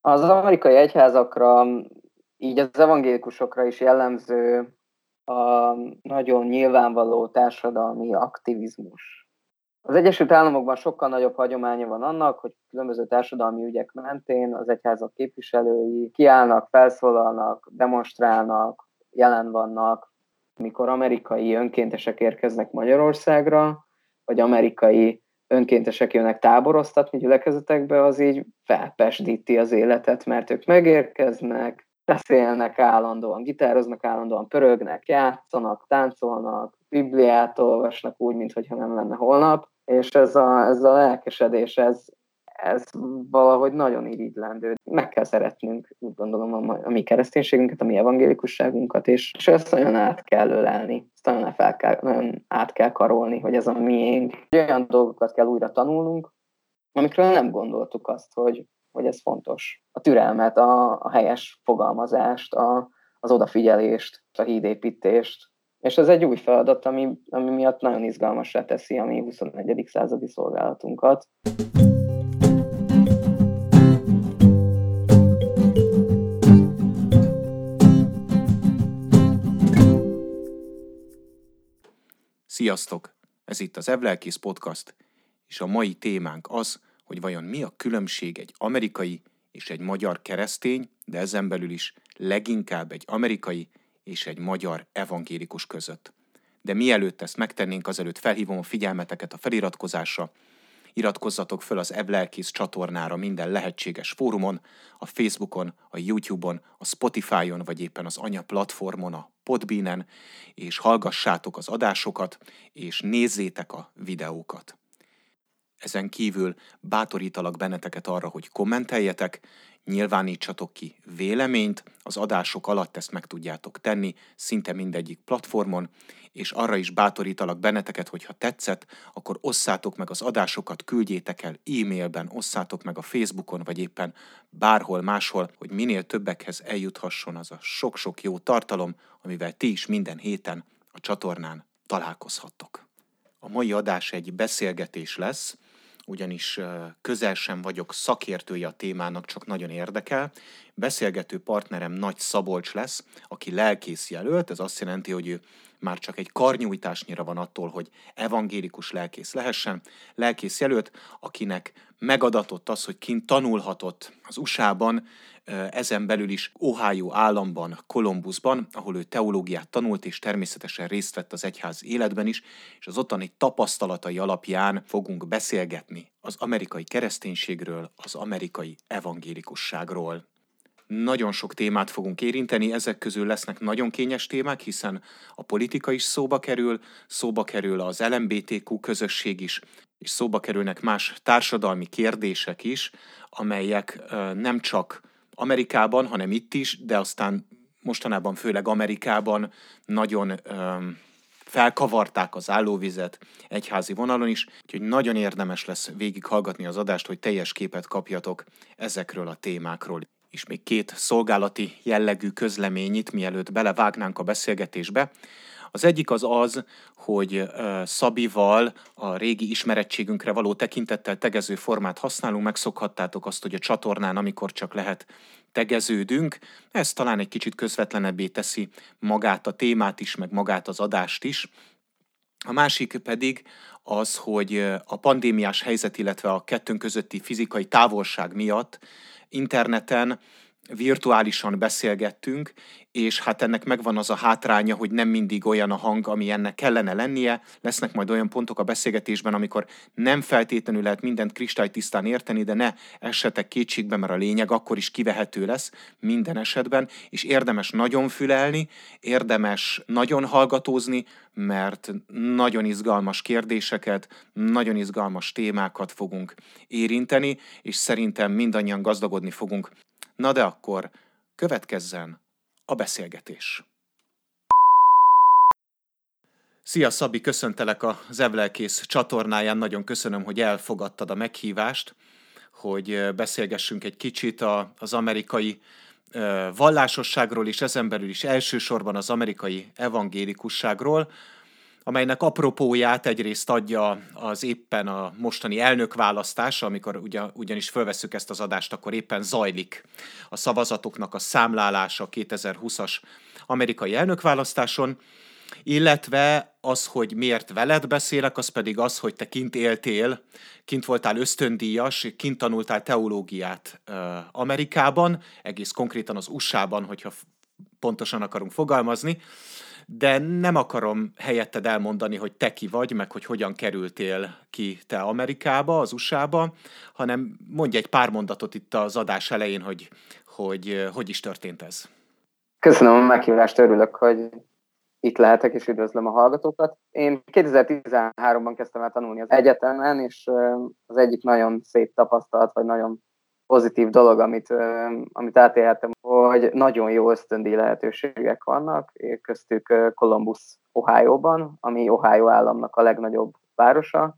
Az amerikai egyházakra, így az evangélikusokra is jellemző a nagyon nyilvánvaló társadalmi aktivizmus. Az Egyesült Államokban sokkal nagyobb hagyománya van annak, hogy különböző társadalmi ügyek mentén az egyházak képviselői kiállnak, felszólalnak, demonstrálnak, jelen vannak. Amikor amerikai önkéntesek érkeznek Magyarországra, vagy amerikai önkéntesek jönnek táboroztatni gyülekezetekbe, az így felpesdíti az életet, mert ők megérkeznek, beszélnek állandóan, gitároznak állandóan, pörögnek, játszanak, táncolnak, Bibliát olvasnak úgy, mintha nem lenne holnap, és ez a lelkesedés, ez valahogy nagyon irigylendő. Meg kell szeretnünk, úgy gondolom, a mi kereszténységünket, a mi evangélikusságunkat, és ezt nagyon át kell ölelni, ezt nagyon át kell karolni, hogy ez a miénk. Olyan dolgokat kell újra tanulnunk, amikről nem gondoltuk azt, hogy ez fontos. A türelmet, a helyes fogalmazást, az odafigyelést, a hídépítést. És ez egy új feladat, ami miatt nagyon izgalmassá teszi a mi 21. századi szolgálatunkat. Sziasztok! Ez itt az Evlelkész Podcast, és a mai témánk az, hogy vajon mi a különbség egy amerikai és egy magyar keresztény, de ezen belül is leginkább egy amerikai és egy magyar evangélikus között. De mielőtt ezt megtennénk, azelőtt felhívom a figyelmeteket a feliratkozásra. Iratkozzatok föl az Evlelkész csatornára minden lehetséges fórumon, a Facebookon, a YouTube-on, a Spotify-on, vagy éppen az anya platformon, a Podbeanen, és hallgassátok az adásokat, és nézzétek a videókat. Ezen kívül bátorítalak benneteket arra, hogy kommenteljetek, nyilvánítsatok ki véleményt, az adások alatt ezt meg tudjátok tenni, szinte mindegyik platformon, és arra is bátorítalak benneteket, hogy ha tetszett, akkor osszátok meg az adásokat, küldjétek el e-mailben, osszátok meg a Facebookon, vagy éppen bárhol máshol, hogy minél többekhez eljuthasson az a sok-sok jó tartalom, amivel ti is minden héten a csatornán találkozhattok. A mai adás egy beszélgetés lesz, ugyanis közel sem vagyok szakértője a témának, csak nagyon érdekel. Beszélgető partnerem Nagy Szabolcs lesz, aki lelkész jelölt, ez azt jelenti, hogy ő már csak egy karnyújtásnyira van attól, hogy evangélikus lelkész lehessen. Lelkész jelölt, akinek megadatott az, hogy kint tanulhatott az USA-ban, ezen belül is Ohio államban, Columbusban, ahol ő teológiát tanult, és természetesen részt vett az egyház életben is, és az ottani tapasztalatai alapján fogunk beszélgetni az amerikai kereszténységről, az amerikai evangélikusságról. Nagyon sok témát fogunk érinteni, ezek közül lesznek nagyon kényes témák, hiszen a politika is szóba kerül az LMBTQ közösség is, és szóba kerülnek más társadalmi kérdések is, amelyek nem csak Amerikában, hanem itt is, de aztán mostanában főleg Amerikában nagyon felkavarták az állóvizet egyházi vonalon is, úgyhogy nagyon érdemes lesz végighallgatni az adást, hogy teljes képet kapjatok ezekről a témákról. És még két szolgálati jellegű közleményit, mielőtt belevágnánk a beszélgetésbe. Az egyik az, hogy Szabival a régi ismerettségünkre való tekintettel tegező formát használunk, megszokhattátok azt, hogy a csatornán, amikor csak lehet, tegeződünk. Ez talán egy kicsit közvetlenebbé teszi magát a témát is, meg magát az adást is. A másik pedig az, hogy a pandémiás helyzet, illetve a kettőnk közötti fizikai távolság miatt interneten virtuálisan beszélgettünk, és hát ennek megvan az a hátránya, hogy nem mindig olyan a hang, ami ennek kellene lennie. Lesznek majd olyan pontok a beszélgetésben, amikor nem feltétlenül lehet mindent kristálytisztán érteni, de ne essetek kétségbe, mert a lényeg akkor is kivehető lesz minden esetben, és érdemes nagyon fülelni, érdemes nagyon hallgatózni, mert nagyon izgalmas kérdéseket, nagyon izgalmas témákat fogunk érinteni, és szerintem mindannyian gazdagodni fogunk. Na de akkor következzen a beszélgetés. Szia Szabi, köszöntelek az Evlelkész csatornáján, nagyon köszönöm, hogy elfogadtad a meghívást, hogy beszélgessünk egy kicsit az amerikai vallásosságról, és ezen belül is elsősorban az amerikai evangélikusságról. amelynek apropóját egyrészt adja az éppen a mostani elnökválasztás, amikor ugyanis fölvesszük ezt az adást, akkor éppen zajlik a szavazatoknak a számlálása 2020-as amerikai elnökválasztáson, illetve az, hogy miért veled beszélek, az pedig az, hogy te kint éltél, kint voltál ösztöndíjas, kint tanultál teológiát Amerikában, egész konkrétan az USA-ban, hogyha pontosan akarunk fogalmazni, de nem akarom helyetted elmondani, hogy te ki vagy, meg hogy hogyan kerültél ki te Amerikába, az USA-ba, hanem mondj egy pár mondatot itt az adás elején, hogy is történt ez. Köszönöm a meghívást, örülök, hogy itt lehetek, és üdvözlöm a hallgatókat. Én 2013-ban kezdtem el tanulni az egyetemen, és az egyik nagyon szép tapasztalat, vagy nagyon pozitív dolog, amit átélhettem, hogy nagyon jó ösztöndíj lehetőségek vannak, köztük Columbus, Ohio-ban, ami Ohio államnak a legnagyobb városa,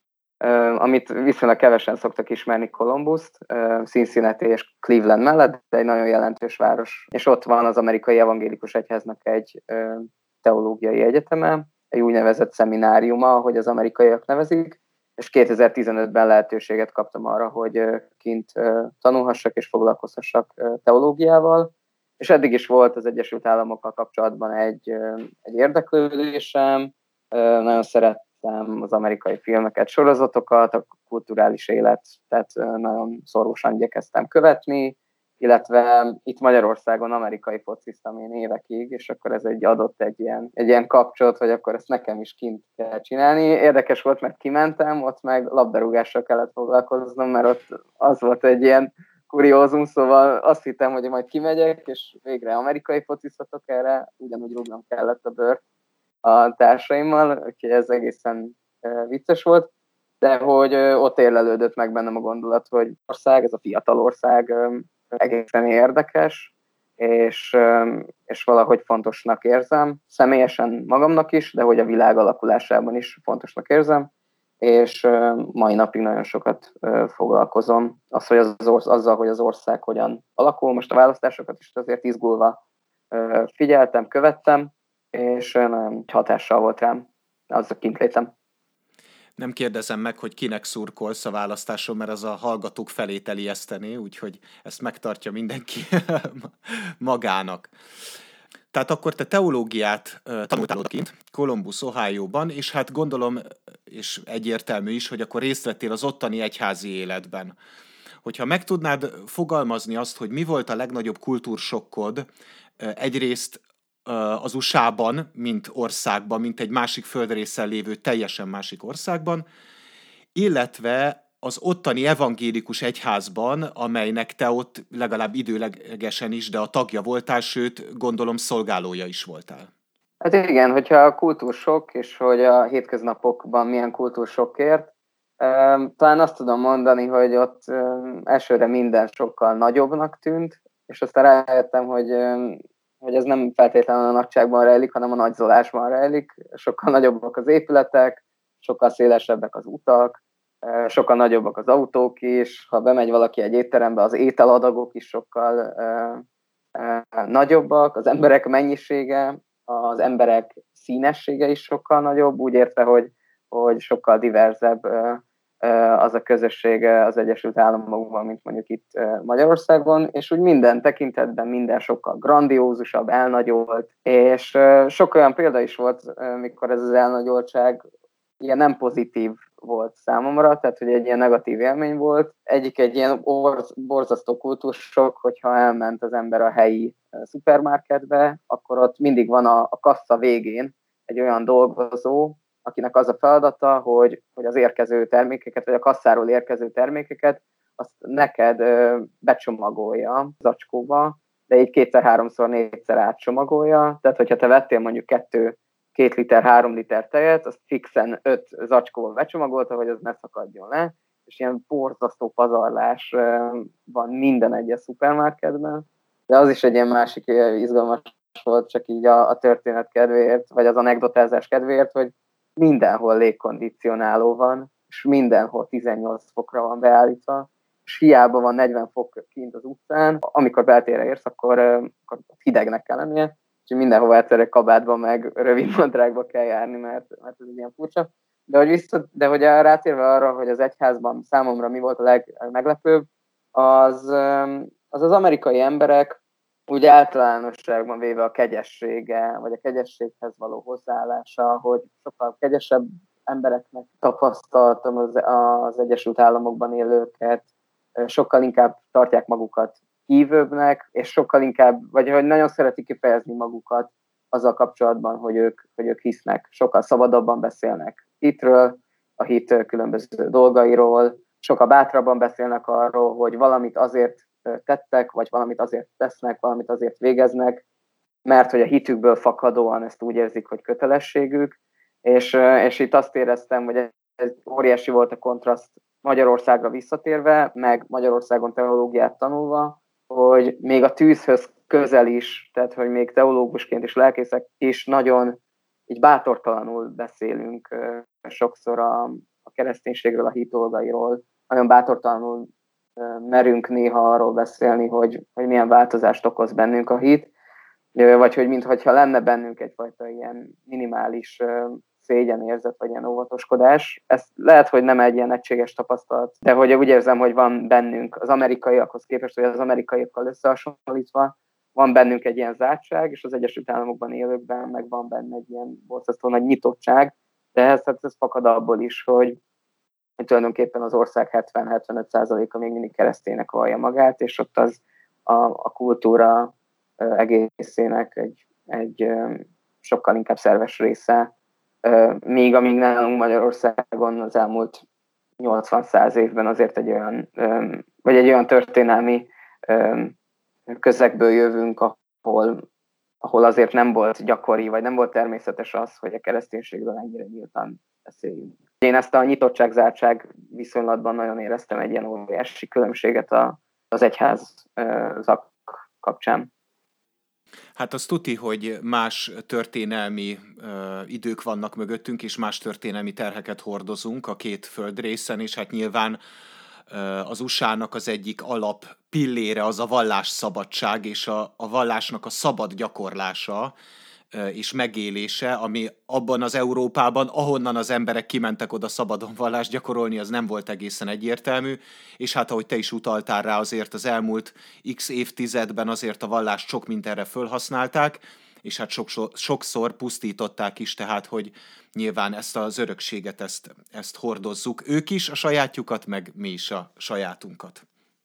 amit viszonylag kevesen szoktak ismerni Columbust, Cincinnati és Cleveland mellett, de egy nagyon jelentős város. És ott van az Amerikai Evangélikus Egyháznak egy teológiai egyeteme, egy úgynevezett szemináriuma, ahogy az amerikaiak nevezik, és 2015-ben lehetőséget kaptam arra, hogy kint tanulhassak és foglalkozhassak teológiával, és eddig is volt az Egyesült Államokkal kapcsolatban egy érdeklődésem, nagyon szerettem az amerikai filmeket, sorozatokat, a kulturális élet, tehát nagyon szorosan igyekeztem követni, illetve itt Magyarországon amerikai fociztam én évekig, és akkor ez adott egy ilyen kapcsolat, hogy akkor ezt nekem is kint kell csinálni. Érdekes volt, mert kimentem, ott meg labdarúgással kellett foglalkoznom, mert ott az volt egy ilyen kuriózum, szóval azt hittem, hogy majd kimegyek, és végre amerikai fociztatok, erre ugyanúgy rúgnom kellett a bőrt a társaimmal, úgyhogy ez egészen vicces volt, de hogy ott érlelődött meg bennem a gondolat, hogy ez a fiatal ország egészen érdekes, és valahogy fontosnak érzem, személyesen magamnak is, de hogy a világ alakulásában is fontosnak érzem, és mai napig nagyon sokat foglalkozom azzal, hogy az ország hogyan alakul. Most a választásokat is azért izgulva figyeltem, követtem, és nagyon hatással volt rám az a kintlétem. Nem kérdezem meg, hogy kinek szurkolsz a választáson, mert az a hallgatók felét elijesztené, úgyhogy ezt megtartja mindenki magának. Tehát akkor te teológiát tanultál odakint, Columbus, Ohio-ban, és hát gondolom, és egyértelmű is, hogy akkor részt vettél az ottani egyházi életben. Hogyha meg tudnád fogalmazni azt, hogy mi volt a legnagyobb kultúrsokkod, egyrészt az USA-ban, mint országban, mint egy másik földrészen lévő teljesen másik országban, illetve az ottani evangélikus egyházban, amelynek te ott legalább időlegesen is, de a tagja voltál, sőt, gondolom szolgálója is voltál. Hát igen, hogyha a kultúrsokk, és hogy a hétköznapokban milyen kultúrsokkért, talán azt tudom mondani, hogy ott elsőre minden sokkal nagyobbnak tűnt, és aztán rájöttem, hogy ez nem feltétlenül a nagyságban rejlik, hanem a nagyzolásban rejlik. Sokkal nagyobbak az épületek, sokkal szélesebbek az utak, sokkal nagyobbak az autók is, ha bemegy valaki egy étterembe, az ételadagok is sokkal nagyobbak, az emberek mennyisége, az emberek színessége is sokkal nagyobb, úgy értve, hogy sokkal diverzebb az a közösség az Egyesült Államokban, mint mondjuk itt Magyarországon, és úgy minden tekintetben minden sokkal grandiózusabb, elnagyolt, és sok olyan példa is volt, mikor ez az elnagyoltság ilyen nem pozitív volt számomra, tehát hogy egy ilyen negatív élmény volt. Egyik egy ilyen borzasztó kultúrsok, hogyha elment az ember a helyi szupermarketbe, akkor ott mindig van a kassa végén egy olyan dolgozó, akinek az a feladata, hogy az érkező termékeket, vagy a kasszáról érkező termékeket, azt neked becsomagolja zacskóba, de így 2-3-4-szer átcsomagolja. Tehát, hogyha te vettél mondjuk 2 liter, 3 liter tejet, azt fixen 5 zacskóval becsomagolta, hogy az ne szakadjon le, és ilyen borzasztó pazarlás van minden egyes szupermarketben, de az is egy ilyen másik izgalmas volt, csak így a történet kedvéért, vagy az anekdotázás kedvéért, hogy mindenhol légkondicionáló van, és mindenhol 18 fokra van beállítva, és hiába van 40 fok kint az utcán, amikor beltérre érsz, akkor hidegnek kell lennie, és mindenhova egyszerre kabátba, meg rövid nadrágba kell járni, mert ez ilyen furcsa. De hogy rátérve arra, hogy az egyházban számomra mi volt a legmeglepőbb, az amerikai emberek úgy általánosságban véve a kegyessége, vagy a kegyességhez való hozzáállása, hogy sokkal kegyesebb embereknek tapasztaltam az Egyesült Államokban élőket, sokkal inkább tartják magukat hívőbbnek, és sokkal inkább, vagy hogy nagyon szeretik kifejezni magukat azzal kapcsolatban, hogy ők hisznek, sokkal szabadabban beszélnek hitről, a hit különböző dolgairól, sokkal bátrabban beszélnek arról, hogy valamit azért tettek, vagy valamit azért tesznek, valamit azért végeznek, mert hogy a hitükből fakadóan ezt úgy érzik, hogy kötelességük, és itt azt éreztem, hogy ez óriási volt a kontraszt Magyarországra visszatérve, meg Magyarországon teológiát tanulva, hogy még a tűzhöz közel is, tehát hogy még teológusként és lelkészek is nagyon így bátortalanul beszélünk sokszor a kereszténységről, a hit dolgairól, nagyon bátortalanul merünk néha arról beszélni, hogy milyen változást okoz bennünk a hit, vagy hogy mintha lenne bennünk egyfajta ilyen minimális szégyenérzet, vagy ilyen óvatoskodás. Ez lehet, hogy nem egy ilyen egységes tapasztalat, de hogy úgy érzem, hogy van bennünk az amerikaiakhoz képest, vagy az amerikaiakkal összehasonlítva, van bennünk egy ilyen zártság, és az Egyesült Államokban élőkben meg van benne egy ilyen borzasztó nagy nyitottság, de ez fakad abból is, hogy tulajdonképpen az ország 70-75%-a még mindig kereszténynek vallja magát, és ott az a kultúra egészének egy sokkal inkább szerves része, míg amíg nálunk Magyarországon az elmúlt 80-100 évben azért egy olyan történelmi közegből jövünk, ahol azért nem volt gyakori, vagy nem volt természetes az, hogy a kereszténységről ennyire nyíltan beszéljünk. Én ezt a nyitottság-zártság viszonylatban nagyon éreztem egy ilyen óriási különbséget az egyház kapcsán. Hát az tuti, hogy más történelmi idők vannak mögöttünk, és más történelmi terheket hordozunk a két földrészen, és hát nyilván az USA-nak az egyik alap pillére az a vallásszabadság, és a vallásnak a szabad gyakorlása és megélése, ami abban az Európában, ahonnan az emberek kimentek oda szabadon vallást gyakorolni, az nem volt egészen egyértelmű, és hát ahogy te is utaltál rá, azért az elmúlt x évtizedben azért a vallást sok mindenre fölhasználták, és hát sokszor pusztították is, tehát hogy nyilván ezt az örökséget, ezt hordozzuk. Ők is a sajátjukat, meg mi is a sajátunkat.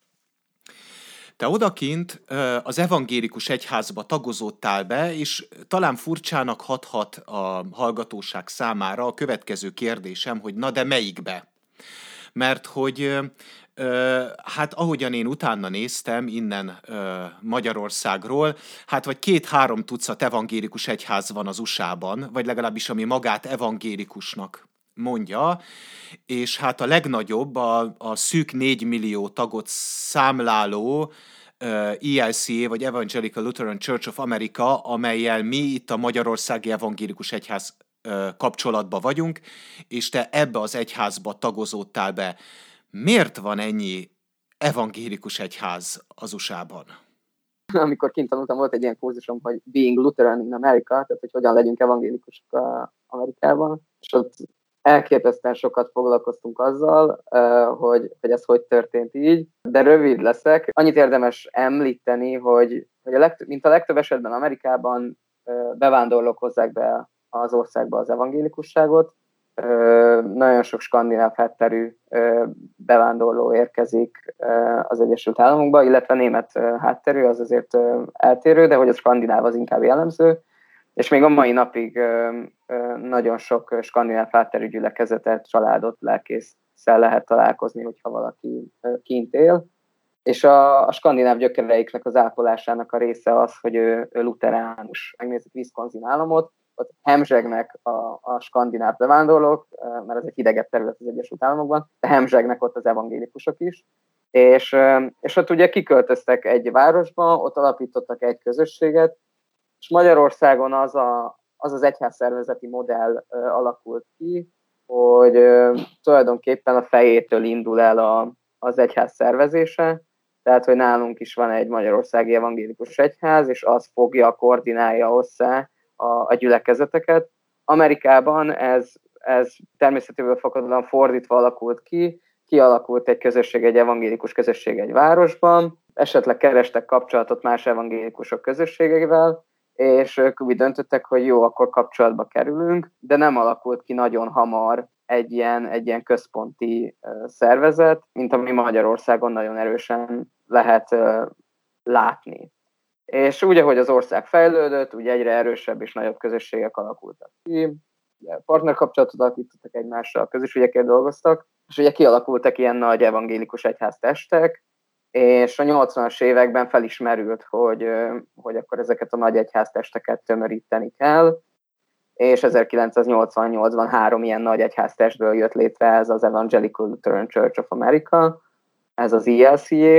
Te odakint az evangélikus egyházba tagozódtál be, és talán furcsának hathat a hallgatóság számára a következő kérdésem, hogy na de melyikbe? Mert hogy hát ahogyan én utána néztem innen Magyarországról, hát vagy 2-3 tucat evangélikus egyház van az USA-ban, vagy legalábbis ami magát evangélikusnak mondja, és hát a legnagyobb a szűk 4 millió tagot számláló ELCA, vagy Evangelical Lutheran Church of America, amellyel mi itt a Magyarországi Evangélikus Egyház kapcsolatban vagyunk, és te ebbe az egyházba tagozódtál be. Miért van ennyi evangélikus egyház az USA-ban? Amikor kint tanultam, volt egy ilyen kurzusom, hogy Being Lutheran in America, tehát hogy hogyan legyünk evangélikusok Amerikában, és ott elképesztően sokat foglalkoztunk azzal, hogy ez hogy történt így, de rövid leszek. Annyit érdemes említeni, hogy mint a legtöbb esetben Amerikában bevándorlók hozzák be az országba az evangélikusságot. Nagyon sok skandináv hátterű bevándorló érkezik az Egyesült Államokba, illetve német hátterű, az azért eltérő, de hogy a skandináv az inkább jellemző. És még a mai napig nagyon sok skandináv hátterű gyülekezetet, családot, lelkésszel lehet találkozni, hogyha valaki kint él. És a skandináv gyökereiknek az ápolásának a része az, hogy ő luteránus. Megnézzük Wisconsin államot, ott hemzsegnek a skandináv bevándorlók, mert ez egy hidegebb terület az Egyesült Államokban, de hemzsegnek ott az evangélikusok is. És ott ugye kiköltöztek egy városba, ott alapítottak egy közösséget, és Magyarországon az egyházszervezeti modell alakult ki, hogy tulajdonképpen a fejétől indul el az egyház szervezése, tehát hogy nálunk is van egy magyarországi evangélikus egyház, és az fogja, koordinálja össze a gyülekezeteket. Amerikában ez természetéből fakadóan fordítva alakult ki, kialakult egy közösség, egy evangélikus közösség egy városban, esetleg kerestek kapcsolatot más evangélikusok közösségeivel, és ők úgy döntöttek, hogy jó, akkor kapcsolatba kerülünk, de nem alakult ki nagyon hamar egy ilyen központi szervezet, mint ami Magyarországon nagyon erősen lehet látni. És úgy, ahogy az ország fejlődött, úgy egyre erősebb és nagyobb közösségek alakultak ki, partnerkapcsolatot alakítottak egymással, közösségekért dolgoztak, és ugye kialakultak ilyen nagy evangélikus egyháztestek, és a 80-as években felismerült, hogy akkor ezeket a nagy egyháztesteket tömöríteni kell, és 1988-ban 3 ilyen nagy egyháztestből jött létre ez az Evangelical Lutheran Church of America, ez az ELCA,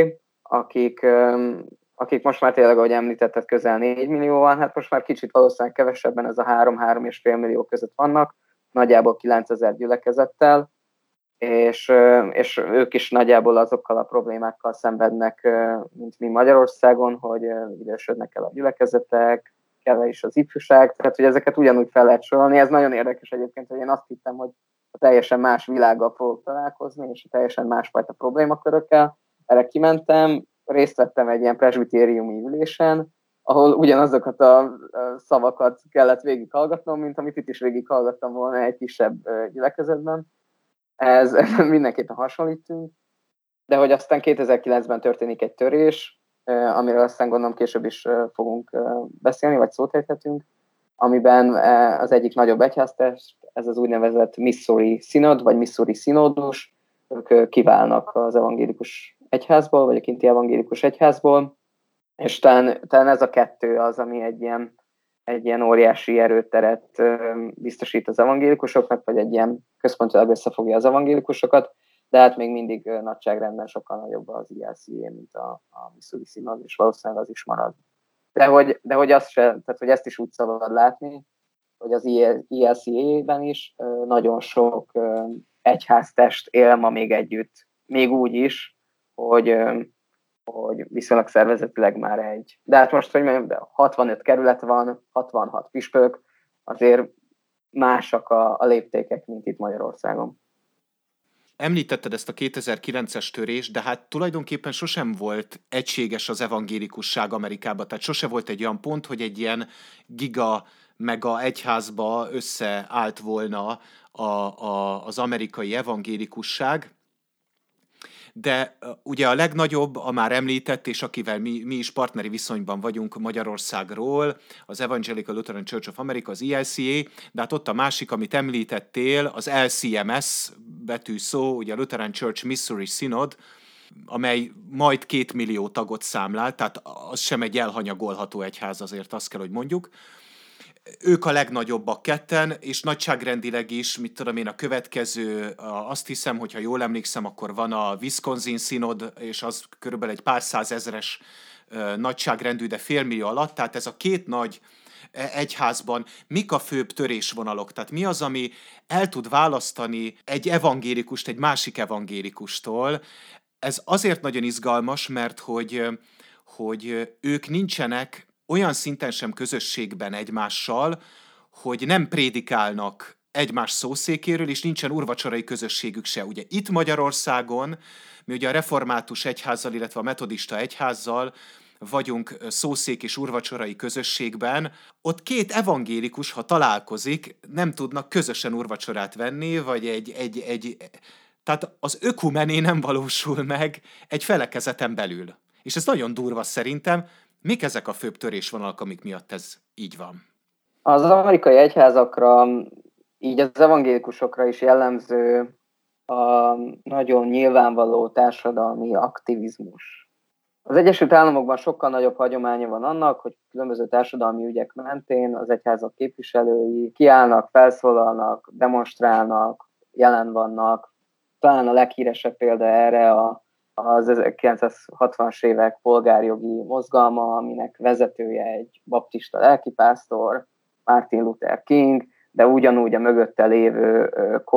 akik most már tényleg, ahogy említetted, közel 4 millióan, hát most már kicsit valószínűleg kevesebben, ez a 3-3,5 millió között vannak, nagyjából 9000 gyülekezettel, és ők is nagyjából azokkal a problémákkal szenvednek, mint mi Magyarországon, hogy idősödnek el a gyülekezetek, kevés az ifjúság, tehát hogy ezeket ugyanúgy fel lehet sorolni. Ez nagyon érdekes egyébként, hogy én azt hittem, hogy a teljesen más világgal fogok találkozni, és a teljesen másfajta problémakörökkel. Erre kimentem, részt vettem egy ilyen presbitériumi ülésen, ahol ugyanazokat a szavakat kellett végighallgatnom, mint amit itt is végighallgattam volna egy kisebb gyülekezetben. Ez mindenképpen hasonlítunk, de hogy aztán 2009-ben történik egy törés, amiről aztán gondolom később is fogunk beszélni, vagy szót ejthetünk, amiben az egyik nagyobb egyháztest, ez az úgynevezett Missouri Synod, vagy Missouri Synodus, ők kiválnak az evangélikus egyházból, vagy a kinti evangélikus egyházból, és talán ez a kettő az, ami egy ilyen óriási erőteret biztosít az evangélikusoknak, vagy egy ilyen központilag összefogja az evangélikusokat, de hát még mindig nagyságrendben sokkal nagyobb az ELCA, mint a Missouri Synod, és valószínűleg az is marad. De hogy azt se, tehát hogy ezt is úgy szabad látni, hogy az ELCA-ben is nagyon sok egyháztest él ma még együtt, még úgy is, hogy viszonylag szervezetileg már egy. De hát most, hogy mondjam, 65 kerület van, 66 püspök, azért másak a léptékek, mint itt Magyarországon. Említetted ezt a 2009-es törést, de hát tulajdonképpen sosem volt egységes az evangélikusság Amerikában, tehát sose volt egy olyan pont, hogy egy ilyen mega egyházba összeállt volna az amerikai evangélikusság. De ugye a legnagyobb, a már említett, és akivel mi is partneri viszonyban vagyunk Magyarországról, az Evangelical Lutheran Church of America, az ELCA, de hát ott a másik, amit említettél, az LCMS betűszó, ugye a Lutheran Church Missouri Synod, amely majd 2 millió tagot számlál, tehát az sem egy elhanyagolható egyház, azért azt kell, hogy mondjuk. Ők a legnagyobbak ketten, és nagyságrendileg is, mit tudom én, a következő, azt hiszem, hogyha jól emlékszem, akkor van a Wisconsin Synod, és az körülbelül egy pár százezres nagyságrendű, de félmillió alatt, tehát ez a 2 nagy egyházban mik a főbb törésvonalok? Tehát mi az, ami el tud választani egy evangélikust egy másik evangélikustól? Ez azért nagyon izgalmas, mert hogy ők nincsenek olyan szinten sem közösségben egymással, hogy nem prédikálnak egymás szószékéről, és nincsen úrvacsorai közösségük se. Ugye itt Magyarországon, mi ugye a református egyházzal, illetve a metodista egyházzal vagyunk szószék és úrvacsorai közösségben, ott 2 evangélikus, ha találkozik, nem tudnak közösen úrvacsorát venni, vagy tehát az ökumené nem valósul meg egy felekezeten belül. És ez nagyon durva szerintem. Mik ezek a főbb törésvonalak, amik miatt ez így van? Az amerikai egyházakra, így az evangélikusokra is jellemző a nagyon nyilvánvaló társadalmi aktivizmus. Az Egyesült Államokban sokkal nagyobb hagyománya van annak, hogy különböző társadalmi ügyek mentén az egyházak képviselői kiállnak, felszólalnak, demonstrálnak, jelen vannak. Talán a leghíresebb példa erre az 1960-as évek polgárjogi mozgalma, aminek vezetője egy baptista lelkipásztor, Martin Luther King, de ugyanúgy a mögötte lévő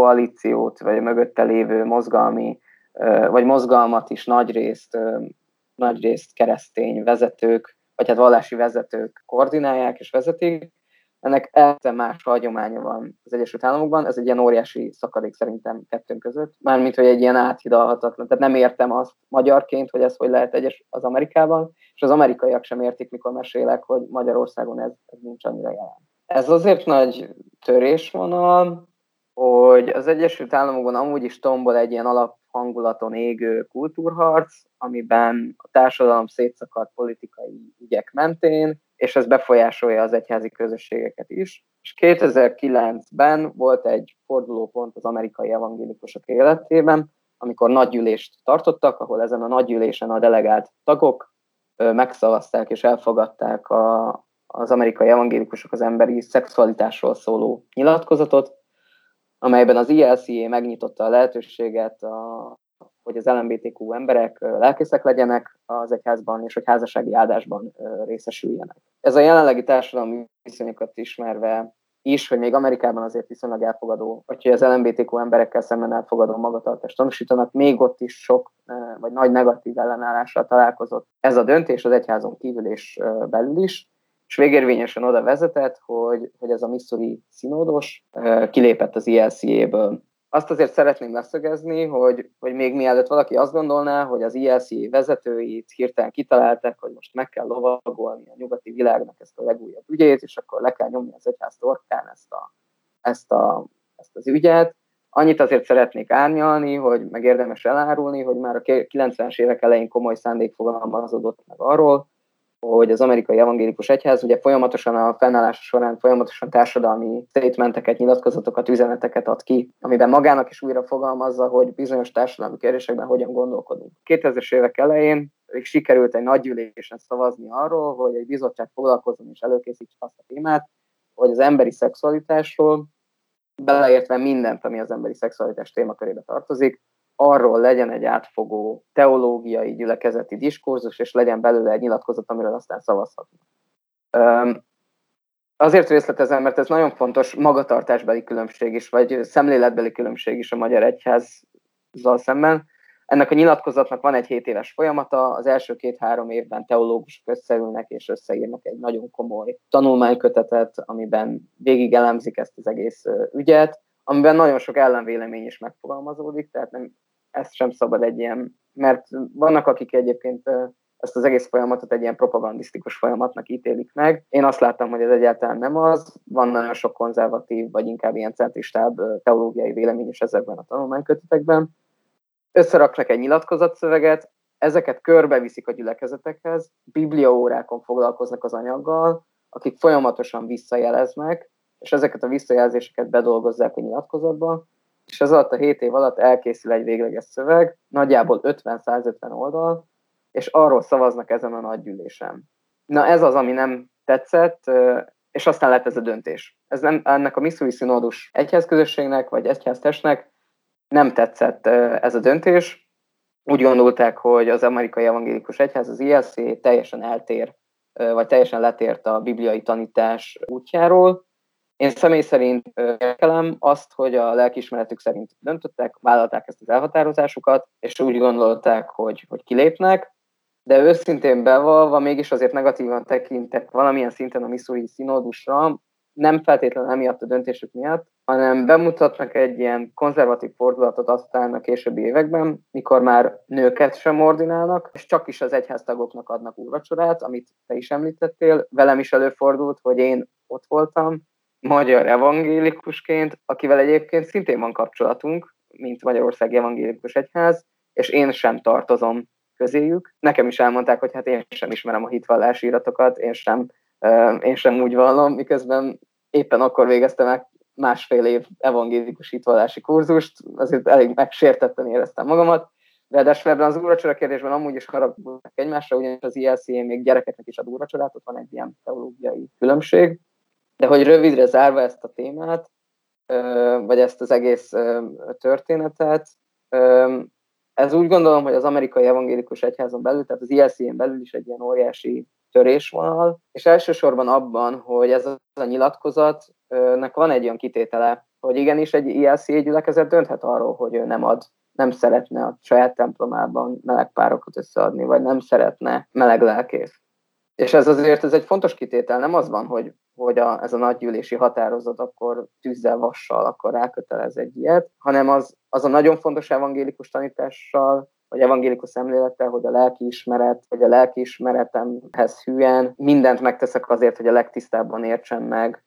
koalíciót, vagy a mögötte lévő mozgalmat is nagyrészt nagyrészt keresztény vezetők, vagy hát vallási vezetők koordinálják és vezetik. Ennek egészen más hagyománya van az Egyesült Államokban, ez egy ilyen óriási szakadék szerintem kettőnk között, mármint, hogy egy ilyen áthidalhatatlan, tehát nem értem azt magyarként, hogy ez hogy lehet egyes az Amerikában, és az amerikaiak sem értik, mikor mesélek, hogy Magyarországon ez nincs annyira jelen. Ez azért nagy törésvonal, hogy az Egyesült Államokban amúgy is tombol egy ilyen alaphangulaton égő kultúrharc, amiben a társadalom szétszakadt politikai ügyek mentén, és ez befolyásolja az egyházi közösségeket is. És 2009-ben volt egy fordulópont az amerikai evangélikusok életében, amikor nagygyűlést tartottak, ahol ezen a nagygyűlésen a delegált tagok megszavazták és elfogadták az amerikai evangélikusok az emberi szexualitásról szóló nyilatkozatot, amelyben az ILCA megnyitotta a lehetőséget, hogy az LMBTQ emberek lelkészek legyenek az egyházban, és hogy házassági áldásban részesüljenek. Ez a jelenlegi társadalmi viszonyokat ismerve is, hogy még Amerikában azért viszonylag elfogadó, vagy hogy az LMBTQ emberekkel szemben elfogadó magatartást tanúsítanak, még ott is sok, vagy nagy negatív ellenállással találkozott ez a döntés az egyházon kívül és belül is, és végérvényesen oda vezetett, hogy ez a Missouri színódos kilépett az ILCA-ből. Azt azért szeretném leszögezni, hogy még mielőtt valaki azt gondolná, hogy az ILCA vezetőit hirtelen kitalálták, hogy most meg kell lovagolni a nyugati világnak ezt a legújabb ügyét, és akkor le kell nyomni az egyház torkán ezt az ügyet. Annyit azért szeretnék árnyalni, hogy meg érdemes elárulni, hogy már a 90-es évek elején komoly szándék fogalmazódott meg arról, hogy az amerikai evangélikus egyház ugye folyamatosan a fennállása során folyamatosan társadalmi statementeket, nyilatkozatokat, üzeneteket ad ki, amiben magának is újra fogalmazza, hogy bizonyos társadalmi kérdésekben hogyan gondolkodunk. 2000-es évek elején sikerült egy nagygyűlésen szavazni arról, hogy egy bizottság foglalkozzon és előkészítse azt a témát, hogy az emberi szexualitásról, beleértve mindent, ami az emberi szexualitás témakörébe tartozik, arról legyen egy átfogó teológiai, gyülekezeti diskurzus, és legyen belőle egy nyilatkozat, amiről aztán szavazhatunk. Azért részletezem, mert ez nagyon fontos magatartásbeli különbség is, vagy szemléletbeli különbség is a magyar egyházzal szemben. Ennek a nyilatkozatnak van egy 7 éves folyamata, az első 2-3 évben teológusok összeülnek és összeírnak egy nagyon komoly tanulmánykötetet, amiben végig elemzik ezt az egész ügyet, amiben nagyon sok ellenvélemény is megfogalmazódik, tehát ezt sem szabad egy ilyen, mert vannak, akik egyébként ezt az egész folyamatot egy ilyen propagandisztikus folyamatnak ítélik meg. Én azt láttam, hogy ez egyáltalán nem az, van nagyon sok konzervatív, vagy inkább ilyen centristább teológiai vélemény is ezekben a tanulmánykötetekben. Összeraknak egy nyilatkozatszöveget, ezeket körbeviszik a gyülekezetekhez, bibliaórákon foglalkoznak az anyaggal, akik folyamatosan visszajeleznek, és ezeket a visszajelzéseket bedolgozzák a nyilatkozatba, és ez alatt a 7 év alatt elkészül egy végleges szöveg, nagyjából 50-150 oldal, és arról szavaznak ezen a nagygyűlésen. Na ez az, ami nem tetszett, és aztán lett ez a döntés. Ez nem, ennek a Missouri színódus egyházközösségnek, vagy egyháztestnek nem tetszett ez a döntés. Úgy gondolták, hogy az amerikai evangélikus egyház, az ILCA teljesen eltér, vagy teljesen letért a bibliai tanítás útjáról. Én személy szerint értelem azt, hogy a lelkiismeretük szerint döntöttek, vállalták ezt az elhatározásukat, és úgy gondolták, hogy kilépnek, de őszintén bevallva mégis azért negatívan tekintek valamilyen szinten a Missouri színódusra, nem feltétlenül emiatt a döntésük miatt, hanem bemutatnak egy ilyen konzervatív fordulatot aztán a későbbi években, mikor már nőket sem ordinálnak, és csak is az egyháztagoknak adnak úrvacsorát, amit te is említettél. Velem is előfordult, hogy én ott voltam, magyar evangélikusként, akivel egyébként szintén van kapcsolatunk, mint Magyarországi Evangélikus Egyház, és én sem tartozom közéjük. Nekem is elmondták, hogy hát én sem ismerem a hitvallási iratokat, én sem úgy vallom, miközben éppen akkor végeztem meg 1,5 év evangélikus hitvallási kurzust, azért elég megsértetten éreztem magamat, ráadásul ebben az úrvacsora kérdésben amúgy is haragudnak egymásra, ugyanis az ILCA még gyerekeknek is ad úrvacsorát, ott van egy ilyen teológiai különbség. De hogy rövidre zárva ezt a témát, vagy ezt az egész történetet, ez úgy gondolom, hogy az amerikai evangélikus egyházon belül, tehát az ILCA-n belül is egy ilyen óriási törésvonal, és elsősorban abban, hogy ez a nyilatkozatnak van egy olyan kitétele, hogy igenis egy ILCA gyülekezet dönthet arról, hogy ő nem ad nem szeretne a saját templomában meleg párokat összeadni, vagy nem szeretne meleg lelkész. És ez egy fontos kitétel, nem az van, hogy ez a nagygyűlési határozat akkor tűzzel, vassal akkor rákötelez egy ilyet, hanem az a nagyon fontos evangélikus tanítással, vagy evangélikus szemlélettel, hogy a lelkiismeret, vagy a lelkiismeretemhez hűen mindent megteszek azért, hogy a legtisztábban értsem meg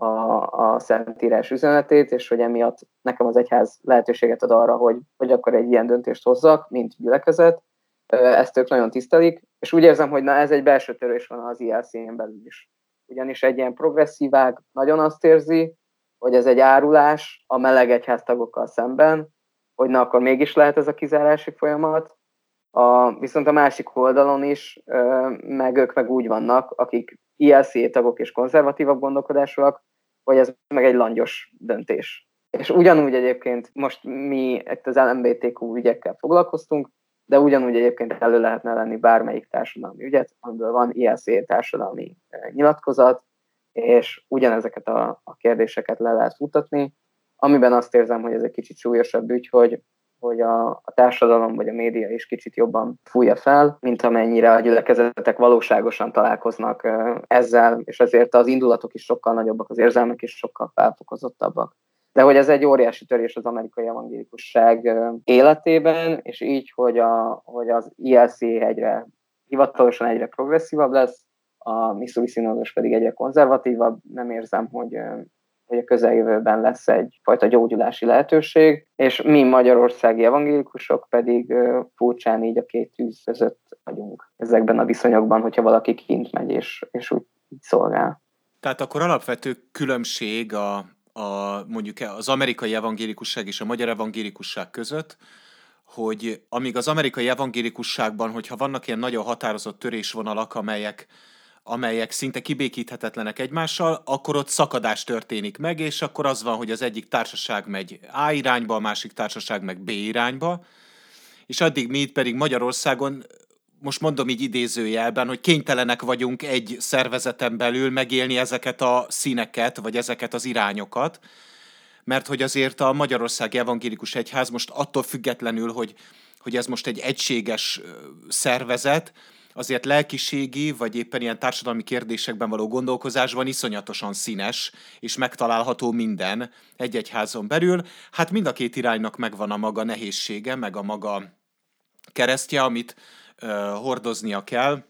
a Szentírás üzenetét, és hogy emiatt nekem az egyház lehetőséget ad arra, hogy akkor egy ilyen döntést hozzak, mint gyülekezet. Ezt ők nagyon tisztelik, és úgy érzem, hogy ez egy belső törés van az ILC-n belül is. Ugyanis egy ilyen progresszívág nagyon azt érzi, hogy ez egy árulás a meleg egyháztagokkal szemben, hogy na akkor mégis lehet ez a kizárási folyamat. Viszont a másik oldalon is, meg ők meg úgy vannak, akik ILC tagok és konzervatívabb gondolkodásúak, hogy ez meg egy langyos döntés. És ugyanúgy egyébként most mi itt az LMBTQ ügyekkel foglalkoztunk, de ugyanúgy egyébként elő lehetne lenni bármelyik társadalmi ügyet, amiből van ILC társadalmi nyilatkozat, és ugyanezeket a kérdéseket le lehet futatni, amiben azt érzem, hogy ez egy kicsit súlyosabb ügy, hogy a társadalom vagy a média is kicsit jobban fújja fel, mint amennyire a gyülekezetek valóságosan találkoznak ezzel, és ezért az indulatok is sokkal nagyobbak, az érzelmek is sokkal felfokozottabbak. De hogy ez egy óriási törés az amerikai evangélikusság életében, és így, hogy az ILC hivatalosan egyre progresszívabb lesz, a Missouri Synodus pedig egyre konzervatívabb, nem érzem, hogy a közeljövőben lesz egyfajta gyógyulási lehetőség, és mi magyarországi evangélikusok pedig furcsán így a két tűz között vagyunk ezekben a viszonyokban, hogyha valaki kint megy és úgy szolgál. Tehát akkor alapvető különbség mondjuk az amerikai evangélikusság és a magyar evangélikusság között, hogy amíg az amerikai evangélikusságban, hogyha vannak ilyen nagyon határozott törésvonalak, amelyek szinte kibékíthetetlenek egymással, akkor ott szakadás történik meg, és akkor az van, hogy az egyik társaság megy A irányba, a másik társaság meg B irányba, és addig mi itt pedig Magyarországon, most mondom így idézőjelben, hogy kénytelenek vagyunk egy szervezeten belül megélni ezeket a színeket, vagy ezeket az irányokat, mert hogy azért a Magyarországi Evangélikus Egyház most attól függetlenül, hogy ez most egy egységes szervezet, azért lelkiségi, vagy éppen ilyen társadalmi kérdésekben való gondolkozásban iszonyatosan színes, és megtalálható minden egy egyházon belül. Hát mind a két iránynak megvan a maga nehézsége, meg a maga keresztje, amit hordoznia kell.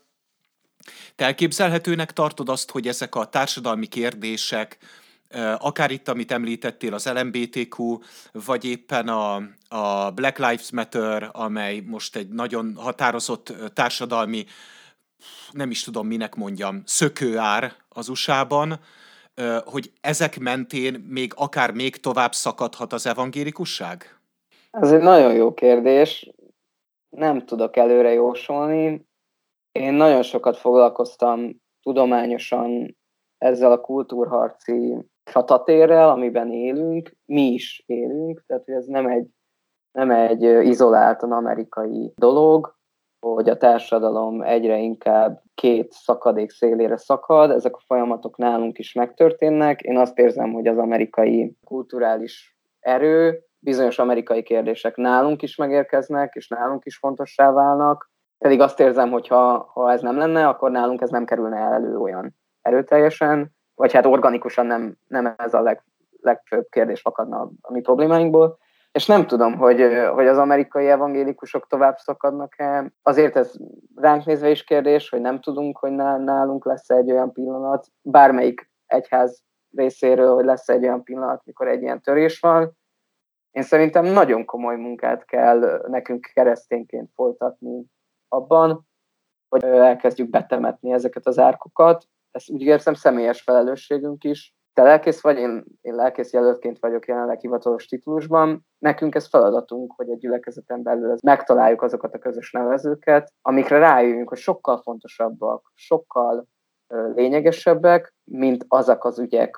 Te elképzelhetőnek tartod azt, hogy ezek a társadalmi kérdések, akár itt, amit említettél, az LMBTQ, vagy éppen a Black Lives Matter, amely most egy nagyon határozott társadalmi, nem is tudom minek mondjam, szökőár az USA-ban, hogy ezek mentén még tovább szakadhat az evangélikusság? Ez egy nagyon jó kérdés. Nem tudok előre jósolni. Én nagyon sokat foglalkoztam tudományosan ezzel a kultúrharci csatatérrel, amiben élünk, mi is élünk, tehát ez nem egy izoláltan amerikai dolog, hogy a társadalom egyre inkább két szakadék szélére szakad, ezek a folyamatok nálunk is megtörténnek. Én azt érzem, hogy az amerikai kulturális erő, bizonyos amerikai kérdések nálunk is megérkeznek, és nálunk is fontossá válnak, pedig azt érzem, hogy ha ez nem lenne, akkor nálunk ez nem kerülne elő olyan erőteljesen, vagy hát organikusan nem ez a legfőbb kérdés fakadna a mi problémáinkból. És nem tudom, hogy az amerikai evangélikusok tovább szakadnak-e. Azért ez ránk nézve is kérdés, hogy nem tudunk, hogy nálunk lesz egy olyan pillanat, bármelyik egyház részéről, hogy lesz egy olyan pillanat, mikor egy ilyen törés van. Én szerintem nagyon komoly munkát kell nekünk keresztényként folytatni abban, hogy elkezdjük betemetni ezeket az árkokat. Ezt úgy érzem személyes felelősségünk is. Te lelkész vagy, én lelkész jelöltként vagyok jelenleg hivatalos titulusban. Nekünk ez feladatunk, hogy egy gyülekezeten belül megtaláljuk azokat a közös nevezőket, amikre rájöjjünk, hogy sokkal fontosabbak, sokkal lényegesebbek, mint azok az ügyek,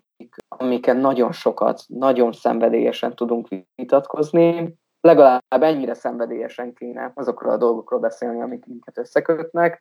amiken nagyon sokat, nagyon szenvedélyesen tudunk vitatkozni. Legalább ennyire szenvedélyesen kéne azokról a dolgokról beszélni, amik minket összekötnek.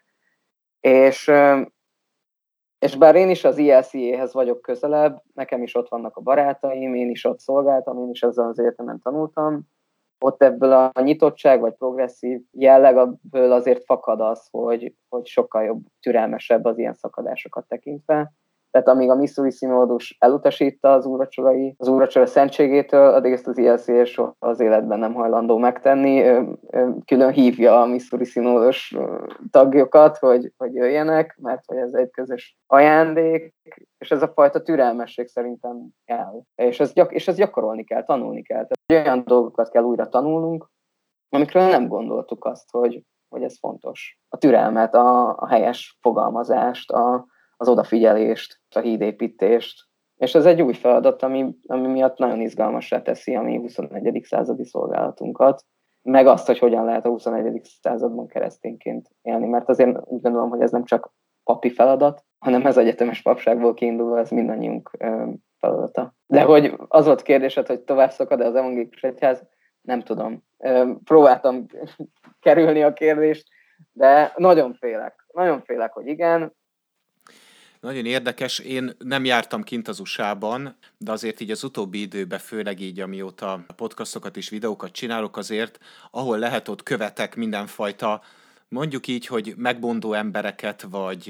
És bár én is az ILC-hez vagyok közelebb, nekem is ott vannak a barátaim, én is ott szolgáltam, én is ezzel az egyetemen tanultam, ott ebből a nyitottság vagy progresszív jellegből azért fakad az, hogy sokkal jobb, türelmesebb az ilyen szakadásokat tekintve. Tehát amíg a Missouri Színódus elutasítta az úrvacsora szentségétől, addig ezt az ILCS az életben nem hajlandó megtenni. Külön hívja a Missouri Színódus tagjokat, hogy jöjjenek, mert hogy ez egy közös ajándék, és ez a fajta türelmesség szerintem kell. És ezt gyakorolni kell, tanulni kell. Tehát olyan dolgokat kell újra tanulnunk, amikről nem gondoltuk azt, hogy ez fontos. A türelmet, a helyes fogalmazást, az odafigyelést, a hídépítést. És ez egy új feladat, ami miatt nagyon izgalmassá teszi a mi 21. századi szolgálatunkat, meg azt, hogy hogyan lehet a 21. században keresztényként élni. Mert azért úgy gondolom, hogy ez nem csak papi feladat, hanem ez egyetemes papságból kiindulva, ez mindannyiunk feladata. De hogy az volt kérdésed, hogy tovább szakad-e az evangélikus egyház, nem tudom. Próbáltam kerülni a kérdést, de nagyon félek, hogy igen. Nagyon érdekes, én nem jártam kint az USA-ban, de azért így az utóbbi időben, főleg így amióta podcastokat és videókat csinálok azért, ahol lehet, ott követek mindenfajta, mondjuk így, hogy megbondó embereket,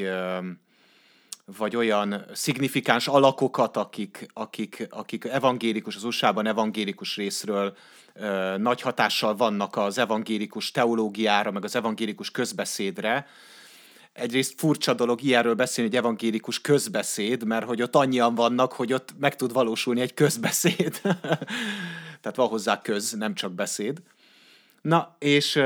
vagy olyan szignifikáns alakokat, akik evangélikus, az USA-ban evangélikus részről nagy hatással vannak az evangélikus teológiára, meg az evangélikus közbeszédre. Egyrészt furcsa dolog ilyenről beszélni, hogy evangélikus közbeszéd, mert hogy ott annyian vannak, hogy ott meg tud valósulni egy közbeszéd. Tehát van hozzá köz, nem csak beszéd. Na, és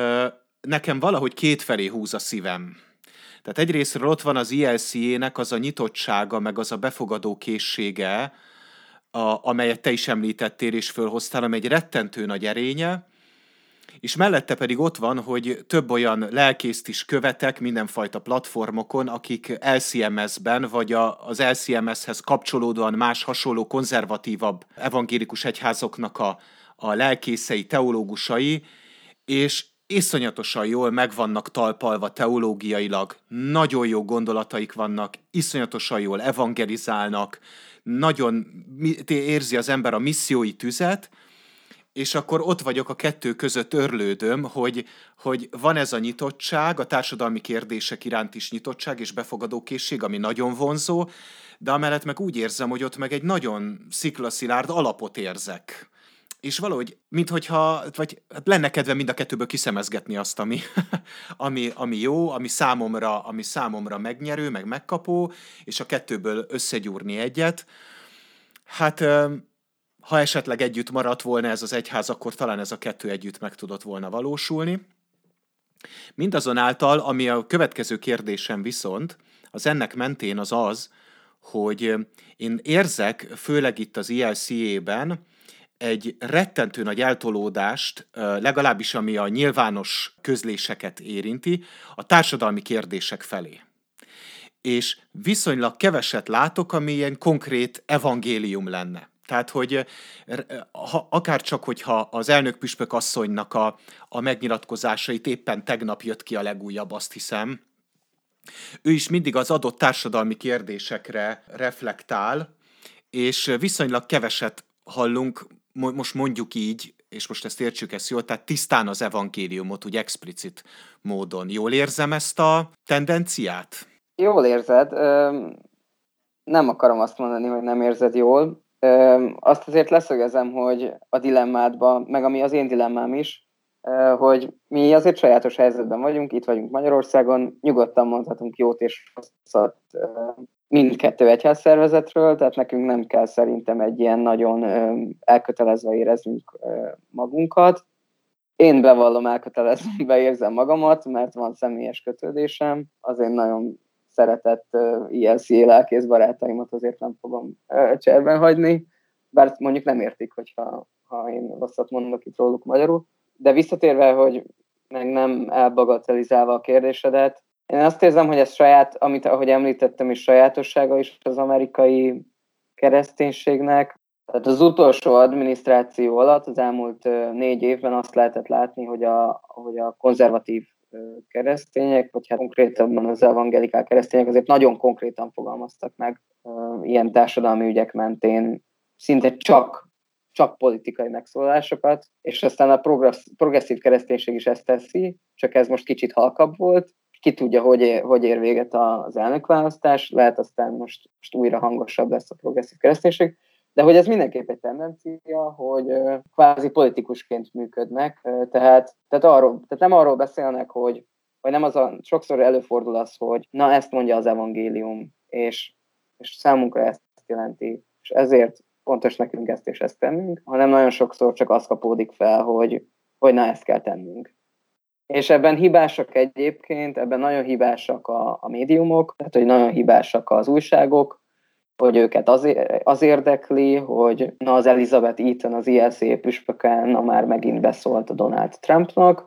nekem valahogy kétfelé húz a szívem. Tehát egyrésztről ott van az ILCA-nek az a nyitottsága, meg az a befogadó készsége, amelyet te is említettél és fölhoztál, amely egy rettentő nagy erénye, és mellette pedig ott van, hogy több olyan lelkészt is követek mindenfajta platformokon, akik LCMS-ben, vagy az LCMS-hez kapcsolódóan más hasonló konzervatívabb evangélikus egyházoknak a lelkészei, teológusai, és iszonyatosan jól meg vannak talpalva teológiailag, nagyon jó gondolataik vannak, iszonyatosan jól evangelizálnak, nagyon érzi az ember a missziói tüzet, és akkor ott vagyok a kettő között örlődöm, hogy van ez a nyitottság, a társadalmi kérdések iránt is nyitottság és befogadókészség, ami nagyon vonzó, de amellett meg úgy érzem, hogy ott meg egy nagyon sziklaszilárd alapot érzek. És valahogy, minthogyha, vagy lenne kedve mind a kettőből kiszemezgetni azt, ami jó, ami számomra megnyerő, meg megkapó, és a kettőből összegyúrni egyet. Hát, ha esetleg együtt maradt volna ez az egyház, akkor talán ez a kettő együtt meg tudott volna valósulni. Mindazonáltal, ami a következő kérdésem viszont, az ennek mentén az, hogy én érzek, főleg itt az ILCA-ben, egy rettentő nagy eltolódást, legalábbis ami a nyilvános közléseket érinti, a társadalmi kérdések felé. És viszonylag keveset látok, ami ilyen konkrét evangélium lenne. Tehát, hogy akárcsak, hogyha az elnökpüspök asszonynak a megnyilatkozásait éppen tegnap jött ki a legújabb, azt hiszem, ő is mindig az adott társadalmi kérdésekre reflektál, és viszonylag keveset hallunk, most mondjuk így, és most ezt értsük jól, tehát tisztán az evangéliumot, úgy explicit módon. Jól érzem ezt a tendenciát? Jól érzed. Nem akarom azt mondani, hogy nem érzed jól. Azt azért leszögezem, hogy a dilemmádban, meg ami az én dilemmám is, hogy mi azért sajátos helyzetben vagyunk, itt vagyunk Magyarországon, nyugodtan mondhatunk jót és rosszat mindkettő egyházszervezetről, tehát nekünk nem kell szerintem egy ilyen nagyon elkötelezve éreznünk magunkat. Én bevallom, elkötelezve érzem magamat, mert van személyes kötődésem, azért nagyon szeretett ILCA lelkész barátaimat azért nem fogom cserben hagyni, bár mondjuk nem értik, ha én rosszat mondok itt róluk magyarul. De visszatérve, hogy meg nem elbagatelizálva a kérdésedet, én azt érzem, hogy ez saját, amit ahogy említettem is, sajátossága is az amerikai kereszténységnek. Tehát az utolsó adminisztráció alatt, az elmúlt 4 évben azt lehetett látni, hogy a konzervatív keresztények, vagy hát konkrétabban az evangelikál keresztények azért nagyon konkrétan fogalmaztak meg ilyen társadalmi ügyek mentén, szinte csak csak politikai megszólalásokat, és aztán a progresszív kereszténység is ezt teszi, csak ez most kicsit halkabb volt. Ki tudja, hogy ér véget az elnökválasztás, lehet aztán most újra hangosabb lesz a progresszív kereszténység, de hogy ez mindenképp egy tendencia, hogy kvázi politikusként működnek, tehát nem arról beszélnek, hogy vagy nem sokszor előfordul az, hogy na ezt mondja az evangélium, és számunkra ezt jelenti, és ezért fontos nekünk ezt és ezt tennünk, hanem nagyon sokszor csak az kapódik fel, hogy na ezt kell tennünk. És ebben hibásak egyébként, ebben nagyon hibásak a médiumok, tehát hogy nagyon hibásak az újságok, hogy őket az érdekli, hogy na az Elizabeth Eaton, az ILC püspöken már megint beszólt a Donald Trumpnak,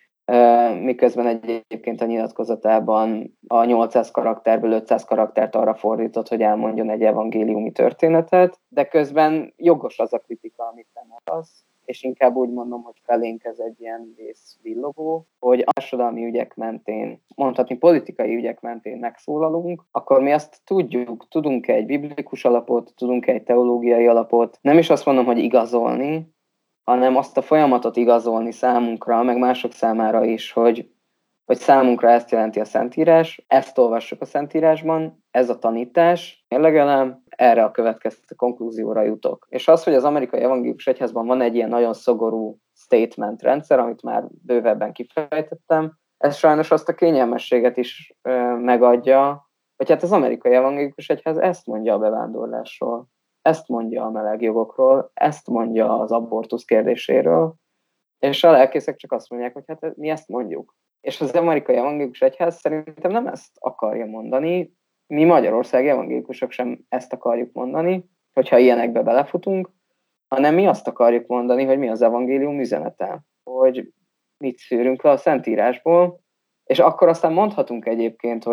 miközben egyébként a nyilatkozatában a 800 karakterből 500 karaktert arra fordított, hogy elmondjon egy evangéliumi történetet, de közben jogos az a kritika, amit nem az, és inkább úgy mondom, hogy felénk ez egy ilyen vészvillogó, hogy a társadalmi ügyek mentén, mondhatni politikai ügyek mentén megszólalunk, akkor mi azt tudunk egy biblikus alapot, tudunk egy teológiai alapot, nem is azt mondom, hogy igazolni, hanem azt a folyamatot igazolni számunkra, meg mások számára is, hogy számunkra ezt jelenti a Szentírás, ezt olvassuk a Szentírásban, ez a tanítás, mérlegelem, erre a következő konklúzióra jutok. És az, hogy az amerikai evangélikus egyházban van egy ilyen nagyon szigorú statement rendszer, amit már bővebben kifejtettem, ez sajnos azt a kényelmességet is megadja, hogy hát az amerikai evangélikus egyház ezt mondja a bevándorlásról, ezt mondja a melegjogokról, ezt mondja az abortusz kérdéséről, és a lelkészek csak azt mondják, hogy hát mi ezt mondjuk. És az amerikai evangélikus egyház szerintem nem ezt akarja mondani, mi magyarországi evangélikusok sem ezt akarjuk mondani, hogyha ilyenekbe belefutunk, hanem mi azt akarjuk mondani, hogy mi az evangélium üzenete, hogy mit szűrünk le a Szentírásból, és akkor aztán mondhatunk egyébként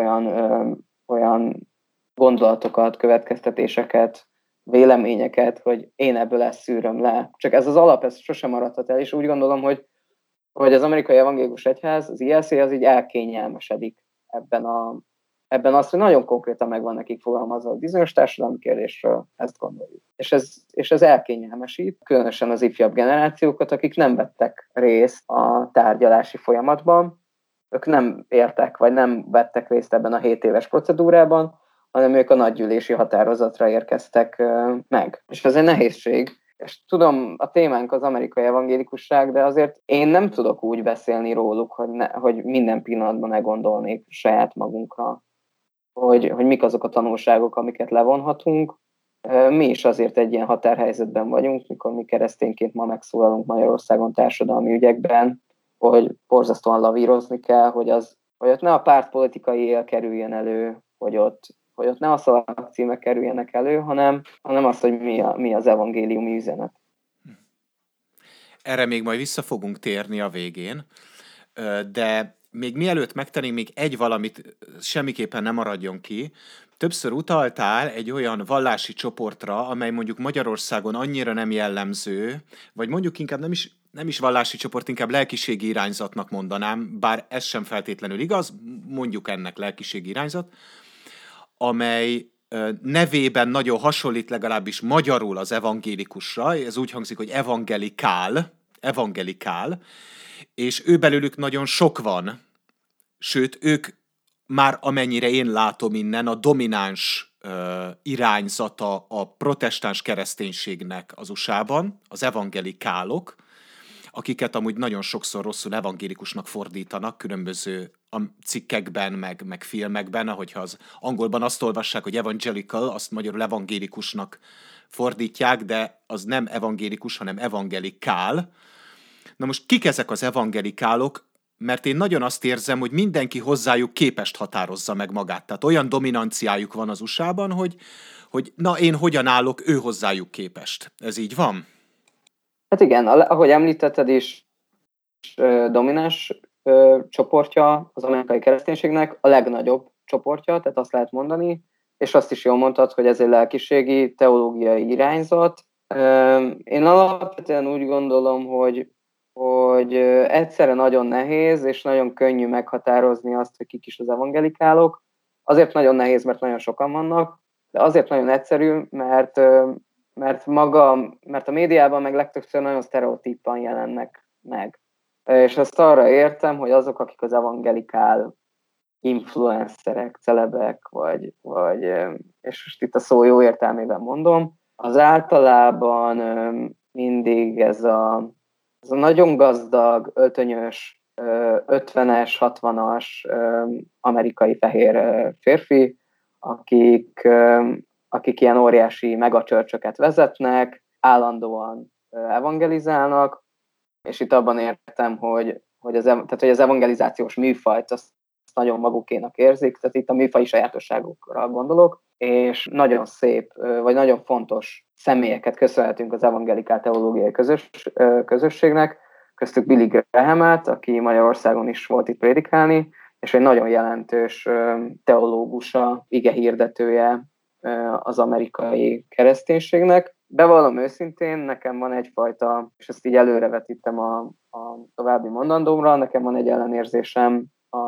olyan gondolatokat, következtetéseket, véleményeket, hogy én ebből ezt szűröm le. Csak ez az alap, ez sosem maradhat el, és úgy gondolom, hogy az amerikai evangélikus egyház, az ILC, az így elkényelmesedik ebben azt, hogy nagyon konkrétan meg van nekik fogalmazva a bizonyos társadalmi kérdésről, ezt gondoljuk. És ez elkényelmesít, különösen az ifjabb generációkat, akik nem vettek részt a tárgyalási folyamatban, ők nem értek, vagy nem vettek részt ebben a 7 éves procedúrában, hanem ők a nagygyűlési határozatra érkeztek meg. És ez egy nehézség. És tudom, a témánk az amerikai evangélikusság, de azért én nem tudok úgy beszélni róluk, hogy minden pillanatban ne gondolnék saját magunkra, hogy mik azok a tanulságok, amiket levonhatunk. Mi is azért egy ilyen határhelyzetben vagyunk, mikor mi keresztényként ma megszólalunk Magyarországon társadalmi ügyekben, hogy borzasztóan lavírozni kell, hogy ott ne a pártpolitikai él kerüljön elő, hogy ott ne a szalagcímek kerüljenek elő, hanem az, hogy mi az evangéliumi üzenet. Erre még majd vissza fogunk térni a végén, de még mielőtt megtennénk, még egy valamit semmiképpen nem maradjon ki. Többször utaltál egy olyan vallási csoportra, amely mondjuk Magyarországon annyira nem jellemző, vagy mondjuk inkább nem is vallási csoport, inkább lelkiségi irányzatnak mondanám, bár ez sem feltétlenül igaz, mondjuk ennek lelkiségi irányzat, amely nevében nagyon hasonlít legalábbis magyarul az evangélikusra, ez úgy hangzik, hogy evangelikál, és ő belőlük nagyon sok van, sőt, ők már amennyire én látom innen, a domináns irányzata a protestáns kereszténységnek az USA-ban, az evangelikálok, akiket amúgy nagyon sokszor rosszul evangélikusnak fordítanak különböző cikkekben, meg filmekben, ahogyha az angolban azt olvassák, hogy evangelical, azt magyarul evangélikusnak fordítják, de az nem evangélikus, hanem evangelikál. Na most kik ezek az evangelikálok? Mert én nagyon azt érzem, hogy mindenki hozzájuk képest határozza meg magát. Tehát olyan dominanciájuk van az USA-ban, hogy na én hogyan állok ő hozzájuk képest. Ez így van? Hát igen, ahogy említetted is, domináns csoportja az amerikai kereszténységnek, a legnagyobb csoportja, tehát azt lehet mondani, és azt is jól mondtad, hogy ez egy lelkiségi, teológiai irányzat. Én alapvetően úgy gondolom, hogy egyszerre nagyon nehéz, és nagyon könnyű meghatározni azt, hogy kik is az evangelikálok. Azért nagyon nehéz, mert nagyon sokan vannak, de azért nagyon egyszerű, mert mert a médiában meg legtöbbször nagyon sztereotípan jelennek meg. És ezt arra értem, hogy azok, akik az evangelikál influencerek, celebek, vagy és most itt a szó jó értelmében mondom, az általában mindig ez a nagyon gazdag, öltönyös, 50-es, 60-as amerikai fehér férfi, akik ilyen óriási megacsörcsöket vezetnek, állandóan evangelizálnak, és itt abban értem, hogy az evangelizációs műfajt azt nagyon magukénak érzik, tehát itt a műfaji sajátosságokra gondolok, és nagyon szép, vagy nagyon fontos személyeket köszönhetünk az evangelikál teológiai közösségnek, köztük Billy Graham-et, aki Magyarországon is volt itt prédikálni, és egy nagyon jelentős teológusa, igehirdetője az amerikai kereszténységnek. Bevallom őszintén, nekem van egyfajta, és ezt így előrevetítem a további mondandómra, nekem van egy ellenérzésem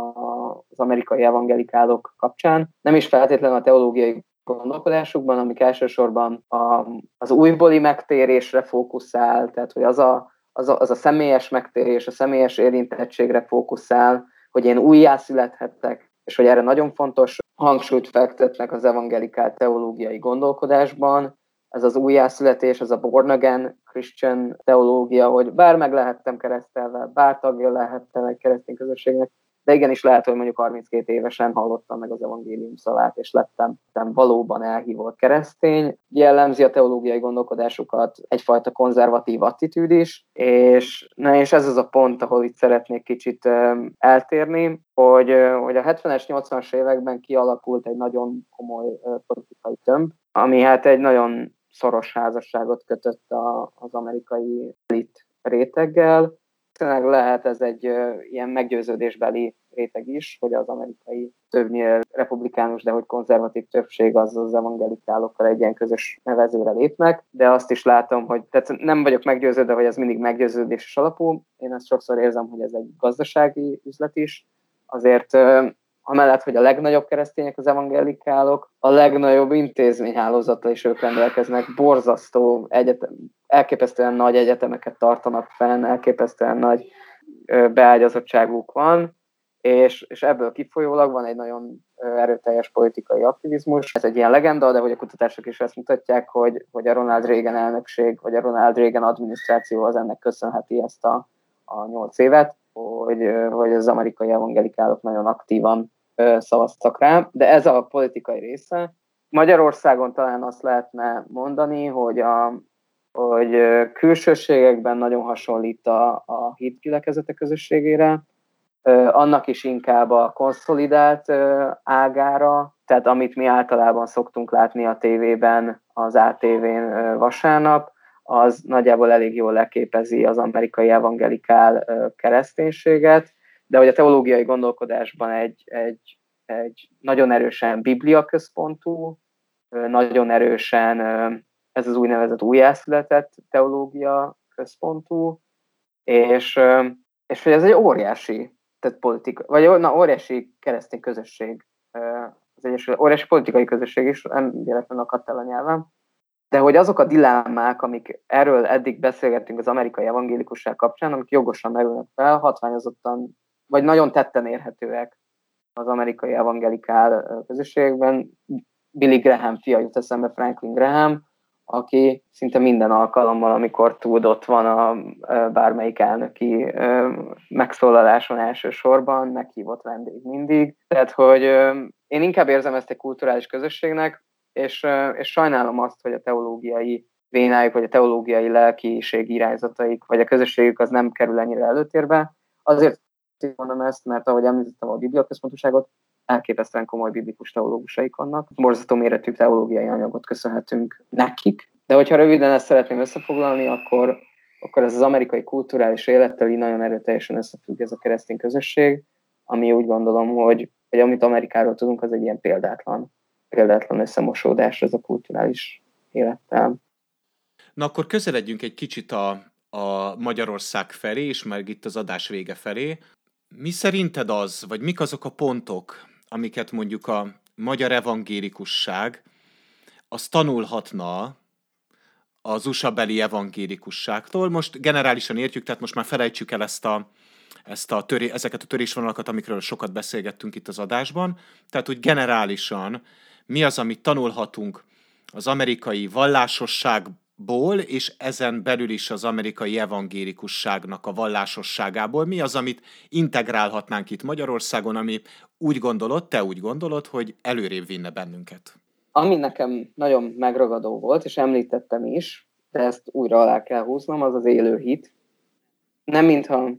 az amerikai evangelikálok kapcsán. Nem is feltétlenül a teológiai gondolkodásukban, amik elsősorban az újbóli megtérésre fókuszál, tehát hogy az a személyes megtérés, a személyes érintettségre fókuszál, hogy én újjászülethettek, és hogy erre nagyon fontos hangsúlyt fektetnek az evangelikál teológiai gondolkodásban. Ez az újjászületés, ez a born again Christian teológia, hogy bár meg lehettem keresztelve, bár tagja lehettem egy keresztény közösségnek, de igenis lehet, hogy mondjuk 32 évesen hallottam meg az evangélium szavát, és lettem valóban elhívott keresztény. Jellemzi a teológiai gondolkodásukat egyfajta konzervatív attitűd is, és ez az a pont, ahol itt szeretnék kicsit eltérni, hogy a 70-es, 80-as években kialakult egy nagyon komoly politikai tömb, ami hát egy nagyon szoros házasságot kötött az amerikai elit réteggel. Tényleg lehet ez egy ilyen meggyőződésbeli réteg is, hogy az amerikai többnyire republikánus, de hogy konzervatív többség az evangelikálokkal egy ilyen közös nevezőre lépnek, de azt is látom, hogy tehát nem vagyok meggyőződve, hogy ez mindig meggyőződéses alapú. Én ezt sokszor érzem, hogy ez egy gazdasági üzlet is. Azért amellett, hogy a legnagyobb keresztények az evangelikálok, a legnagyobb intézményhálózattal is ők rendelkeznek, borzasztó elképesztően nagy egyetemeket tartanak fenn, elképesztően nagy beágyazottságuk van, és ebből kifolyólag van egy nagyon erőteljes politikai aktivizmus. Ez egy ilyen legenda, de hogy a kutatások is ezt mutatják, hogy a Ronald Reagan elnökség, vagy a Ronald Reagan adminisztráció az ennek köszönheti ezt a 8 évet, hogy az amerikai evangelikálok nagyon aktívan szavaztak rá, de ez a politikai része. Magyarországon talán azt lehetne mondani, hogy külsőségekben nagyon hasonlít a hit gyülekezete közösségére, annak is inkább a konszolidált ágára, tehát amit mi általában szoktunk látni a tévében, az ATV-n vasárnap, az nagyjából elég jól leképezi az amerikai evangelikál kereszténységet, de hogy a teológiai gondolkodásban egy nagyon erősen bibliaközpontú, nagyon erősen ez az úgynevezett újjászületett teológia központú, és hogy ez egy óriási óriási keresztény közösség, az Egyesület, óriási politikai közösség is, nem véletlenül akadt el a nyelvem, de hogy azok a dilemmák, amik erről eddig beszélgettünk az amerikai evangélikusság kapcsán, amik jogosan merülnek fel, hatványozottan, vagy nagyon tetten érhetőek az amerikai evangelikál közösségben. Billy Graham fia jut eszembe, Franklin Graham, aki szinte minden alkalommal, amikor tud, ott van a bármelyik elnöki megszólaláson elsősorban, meghívott vendég mindig. Tehát, hogy én inkább érzem ezt egy kulturális közösségnek, és sajnálom azt, hogy a teológiai vénájuk, vagy a teológiai lelkiiség irányzataik, vagy a közösségük az nem kerül ennyire előtérbe. Azért mondom ezt, mert ahogy említettem a bibliaközpontúságot, elképesztően komoly biblikus teológusaik vannak. Borzasztó méretű teológiai anyagot köszönhetünk nekik. De hogyha röviden ezt szeretném összefoglalni, akkor ez az amerikai kulturális élettel így nagyon erőteljesen összefügg ez a keresztény közösség, ami úgy gondolom, hogy amit Amerikáról tudunk, az egy ilyen példátlan összemosódás ez a kulturális élettel. Na akkor közeledjünk egy kicsit a Magyarország felé, és már itt az adás vége felé. Mi szerinted az, vagy mik azok a pontok, amiket mondjuk a magyar evangélikusság az tanulhatna az USA-beli evangélikusságtól. Most generálisan értjük, tehát most már felejtsük el ezeket a törésvonalakat, amikről sokat beszélgettünk itt az adásban. Tehát úgy generálisan mi az, amit tanulhatunk az amerikai vallásosságból, és ezen belül is az amerikai evangélikusságnak a vallásosságából. Mi az, amit integrálhatnánk itt Magyarországon, ami te úgy gondolod, hogy előrébb vinne bennünket? Ami nekem nagyon megragadó volt, és említettem is, de ezt újra alá kell húznom, az az élő hit. Nem mintha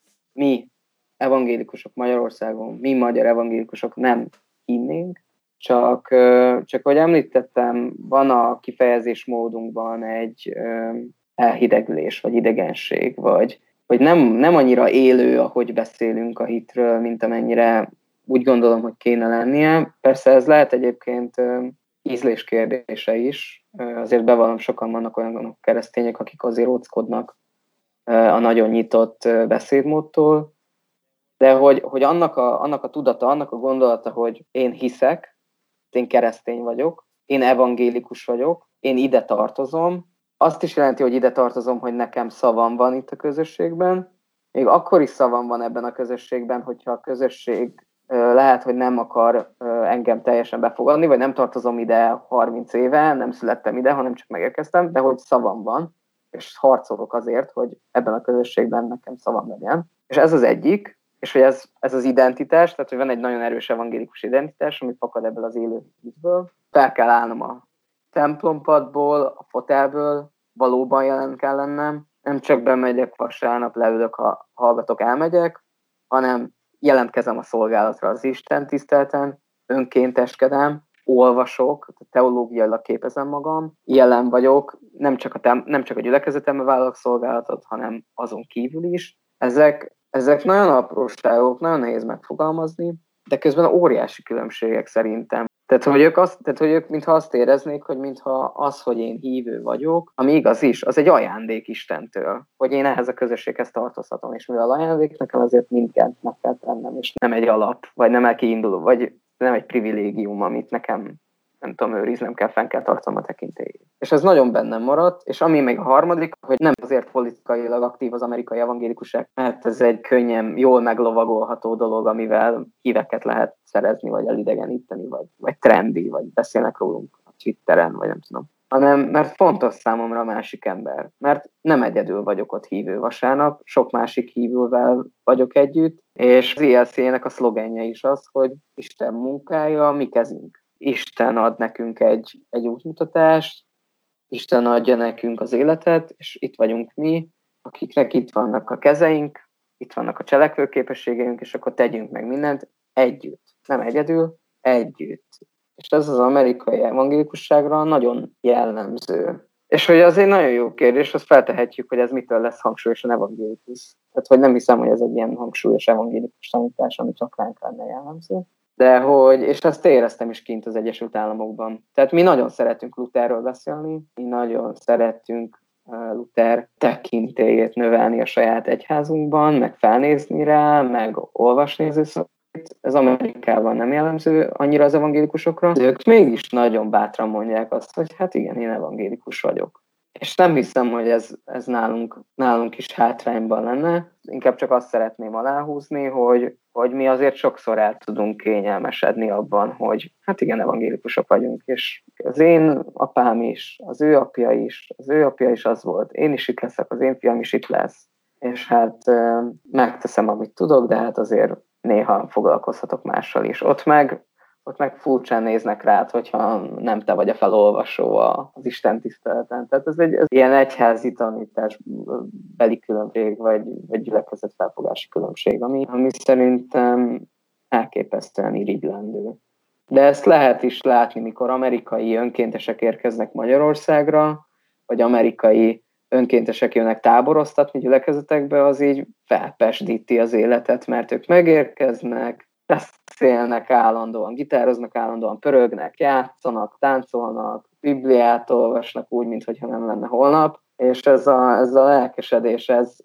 mi evangélikusok Magyarországon, mi magyar evangélikusok nem hinnénk, csak ahogy említettem, van a kifejezésmódunkban egy elhidegülés, vagy idegenség, vagy nem annyira élő, ahogy beszélünk a hitről, mint amennyire úgy gondolom, hogy kéne lennie. Persze ez lehet egyébként ízlés kérdése is. Azért bevallom, sokan vannak olyan keresztények, akik azért óckodnak a nagyon nyitott beszédmódtól, de hogy annak a tudata, annak a gondolata, hogy én hiszek, én keresztény vagyok, én evangélikus vagyok, én ide tartozom, azt is jelenti, hogy ide tartozom, hogy nekem szavam van itt a közösségben. Még akkor is szavam van ebben a közösségben, hogyha a közösség lehet, hogy nem akar engem teljesen befogadni, vagy nem tartozom ide 30 éve, nem születtem ide, hanem csak megérkeztem, de hogy szavam van, és harcolok azért, hogy ebben a közösségben nekem szavam legyen. És ez az egyik, és hogy ez az identitás, tehát hogy van egy nagyon erős evangélikus identitás, ami fakad ebből az élő hitből. Fel kell állnom a templompadból, a fotelből, valóban jelen kell lennem, nem csak bemegyek vasárnap, leülök, ha hallgatok, elmegyek, hanem jelentkezem a szolgálatra az Isten tiszteleten, önkénteskedem, olvasok, teológiailag képezem magam, jelen vagyok, nem csak a gyülekezetemben vállalok szolgálatot, hanem azon kívül is. Ezek nagyon apróságok, nagyon nehéz megfogalmazni, de közben óriási különbségek szerintem. Tehát, hogy ők mintha azt éreznék, hogy mintha az, hogy én hívő vagyok, ami igaz is, az egy ajándék Istentől, hogy én ehhez a közösséghez tartozhatom, és mivel ajándék, nekem azért mindent meg kell tennem, és nem egy alap, vagy nem egy kiinduló, vagy nem egy privilégium, amit nekem, nem tudom, őriznem kell, fenn kell tartanom a tekintélyét. És ez nagyon bennem maradt, és ami még a harmadik, hogy nem azért politikailag aktív az amerikai evangélikusság, mert ez egy könnyen, jól meglovagolható dolog, amivel híveket lehet szerezni, vagy elidegeníteni, vagy trendi, vagy beszélnek rólunk a Twitteren, vagy nem tudom. Hanem mert fontos számomra a másik ember. Mert nem egyedül vagyok ott hívő vasárnap, sok másik hívővel vagyok együtt, és az ILC-nek a szlogenje is az, hogy Isten munkája a mi kezünk. Isten ad nekünk egy útmutatást, Isten adja nekünk az életet, és itt vagyunk mi, akiknek itt vannak a kezeink, itt vannak a cselekvőképességeink, és akkor tegyünk meg mindent együtt. Nem egyedül, együtt. És ez az amerikai evangélikusságra nagyon jellemző. És hogy az egy nagyon jó kérdés, azt feltehetjük, hogy ez mitől lesz hangsúlyosan evangélikus. Tehát, hogy nem hiszem, hogy ez egy ilyen hangsúlyos evangélikus tanítás, ami csak ránk lenne jellemző. De hogy, és ezt éreztem is kint az Egyesült Államokban. Tehát mi nagyon szeretünk Lutherről beszélni, mi nagyon szeretünk Luther tekintélyét növelni a saját egyházunkban, meg felnézni rá, meg olvasni az össze. Ez Amerikában nem jellemző annyira az evangélikusokra, de ők mégis nagyon bátran mondják azt, hogy hát igen, én evangélikus vagyok. És nem hiszem, hogy ez nálunk is hátrányban lenne. Inkább csak azt szeretném aláhúzni, hogy mi azért sokszor el tudunk kényelmesedni abban, hogy hát igen, evangélikusok vagyunk, és az én apám is, az ő apja is az volt. Én is itt leszek, az én fiam is itt lesz. És hát megteszem, amit tudok, de hát azért néha foglalkozhatok mással is. Ott meg furcsán néznek rád, hogyha nem te vagy a felolvasó az Isten tiszteleten. Tehát ez ilyen egyházi tanítás beli különbség, vagy gyülekezet felfogási különbség, ami szerintem elképesztően irigylendő. De ezt lehet is látni, mikor amerikai önkéntesek érkeznek Magyarországra, vagy amerikai önkéntesek jönnek táboroztatni gyülekezetekbe, az így felpesdíti az életet, mert ők megérkeznek, beszélnek állandóan, gitároznak állandóan, pörögnek, játszanak, táncolnak, Bibliát olvasnak úgy, mintha nem lenne holnap, és ez a lelkesedés,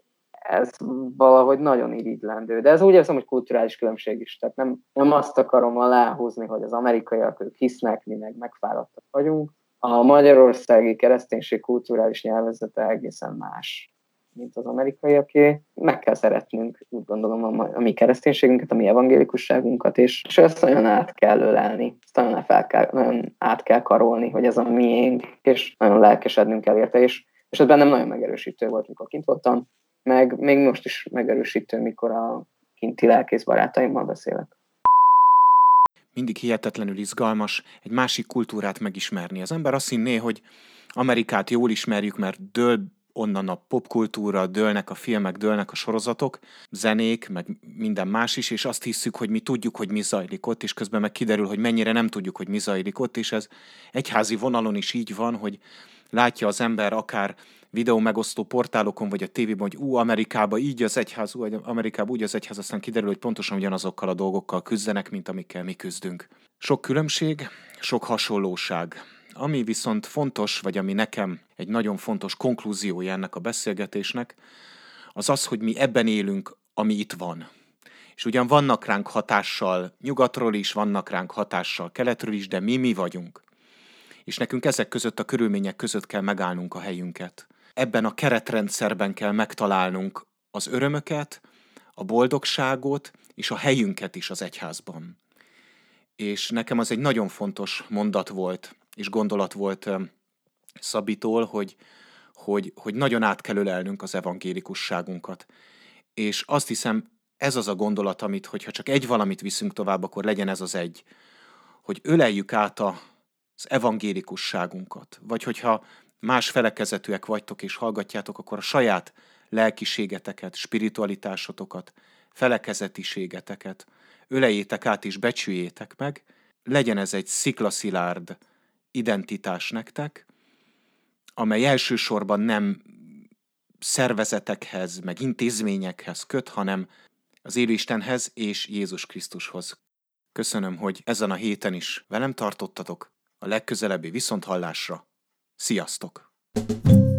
ez valahogy nagyon irigylendő. De ez úgy érzem, hogy kulturális különbség is. Tehát nem azt akarom aláhúzni, hogy az amerikaiak ők hisznek, mi meg megfáradtak vagyunk. A magyarországi kereszténység kulturális nyelvezete egészen más, mint az amerikaiaké. Meg kell szeretnünk, úgy gondolom, a mi kereszténységünket, a mi evangélikusságunkat, és ezt nagyon át kell ölelni, ezt nagyon át kell karolni, hogy ez a miénk, és nagyon lelkesednünk kell érte, és ez bennem nagyon megerősítő volt, mikor kint voltam, meg még most is megerősítő, mikor a kinti lelkész barátaimmal beszélek. Mindig hihetetlenül izgalmas egy másik kultúrát megismerni. Az ember azt hinné, hogy Amerikát jól ismerjük, mert dől onnan a popkultúra, dőlnek a filmek, dőlnek a sorozatok, zenék, meg minden más is, és azt hisszük, hogy mi tudjuk, hogy mi zajlik ott, és közben meg kiderül, hogy mennyire nem tudjuk, hogy mi zajlik ott, és ez egyházi vonalon is így van, hogy látja az ember akár videó megosztó portálokon, vagy a tévében, hogy Amerikában így az egyház, Amerikában úgy az egyház, aztán kiderül, hogy pontosan ugyanazokkal a dolgokkal küzdenek, mint amikkel mi küzdünk. Sok különbség, sok hasonlóság. Ami viszont fontos, vagy ami nekem egy nagyon fontos konklúziója ennek a beszélgetésnek, az az, hogy mi ebben élünk, ami itt van. És ugyan vannak ránk hatással nyugatról is, vannak ránk hatással keletről is, de mi vagyunk. És nekünk ezek között a körülmények között kell megállnunk a helyünket. Ebben a keretrendszerben kell megtalálnunk az örömöket, a boldogságot és a helyünket is az egyházban. És nekem az egy nagyon fontos mondat volt, és gondolat volt Szabitól, hogy nagyon át kell ölelnünk az evangélikusságunkat. És azt hiszem, ez az a gondolat, amit, hogyha csak egy valamit viszünk tovább, akkor legyen ez az egy, hogy öleljük át az evangélikusságunkat. Vagy hogyha más felekezetűek vagytok és hallgatjátok, akkor a saját lelkiségeteket, spiritualitásotokat, felekezetiségeteket öleljétek át és becsüljétek meg, legyen ez egy sziklaszilárd identitás nektek, amely elsősorban nem szervezetekhez, meg intézményekhez köt, hanem az élő Istenhez és Jézus Krisztushoz. Köszönöm, hogy ezen a héten is velem tartottatok, a legközelebbi viszonthallásra. Sziasztok!